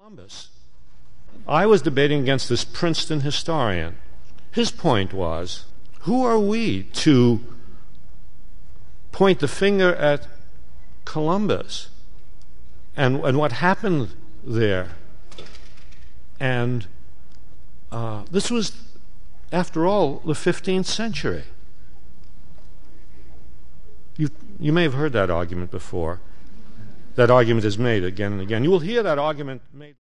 Columbus. I was debating against this Princeton historian. His point was, who are we to point the finger at Columbus and what happened there? And this was, after all, the 15th century. You may have heard that argument before. That argument is made again and again. You will hear that argument made.